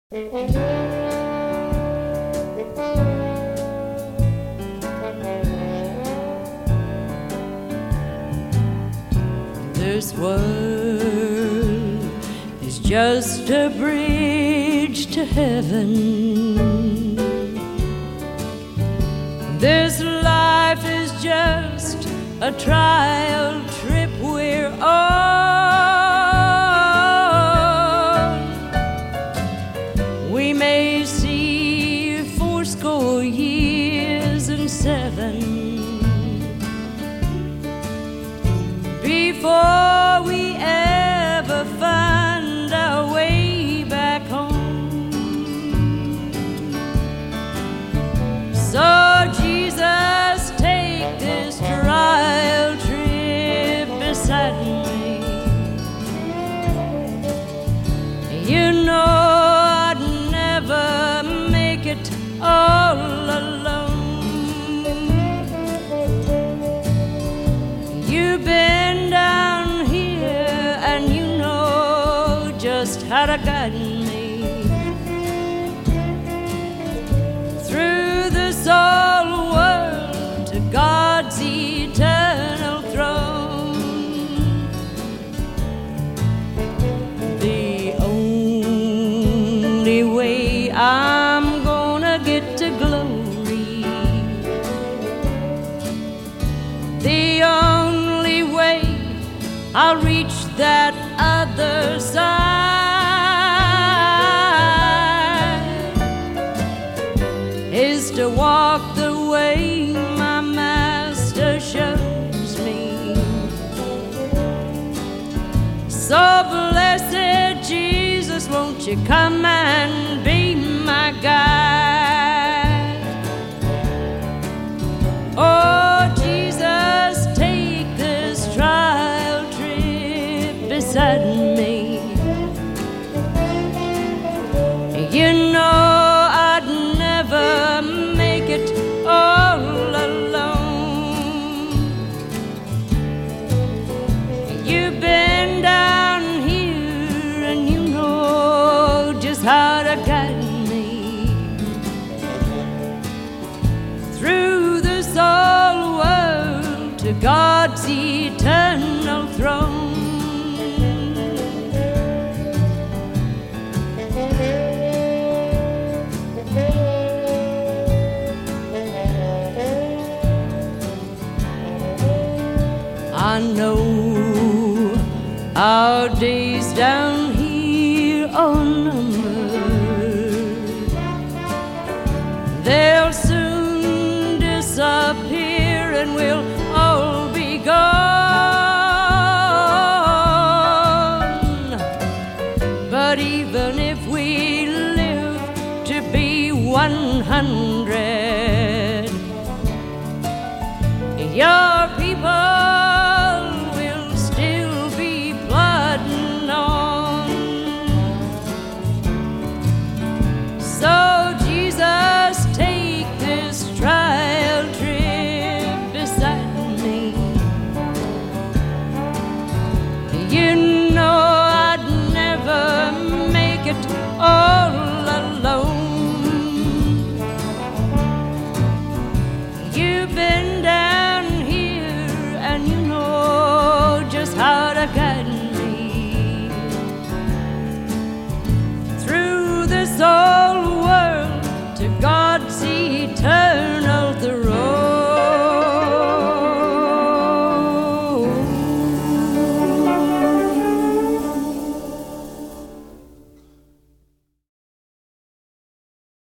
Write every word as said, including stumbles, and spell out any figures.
This world is just a bridge to heaven. This life is just a trial trip we're on. We may see fourscore years and seven before we ever find our way back home. So Jesus, take this trial trip beside me. You know I'd never make it all alone. You've been down here and you know just how to guide me through this old world to God's eternal throne. The only way I'm gonna get to glory, the only way I'll reach that other side is to walk the way my Master shows me. So blessed Jesus, won't you come and be my guide? Oh Jesus, take this trial trip beside me. You know I'd never make it all alone. You've been down here and you know just how to guide me through this old world to God's eternal throne. I know our days down here are numbered. They'll soon disappear and we'll all be gone. But even if we live to be one hundred